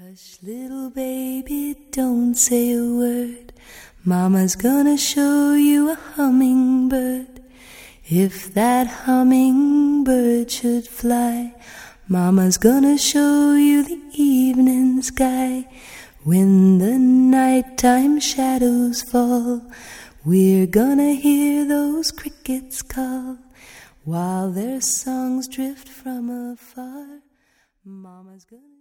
Hush, little baby, don't say a word. Mama's gonna show you a hummingbird. If that hummingbird should fly, Mama's gonna show you the evening sky. When the nighttime shadows fall, we're gonna hear those crickets call. While their songs drift from afar, Mama's gonna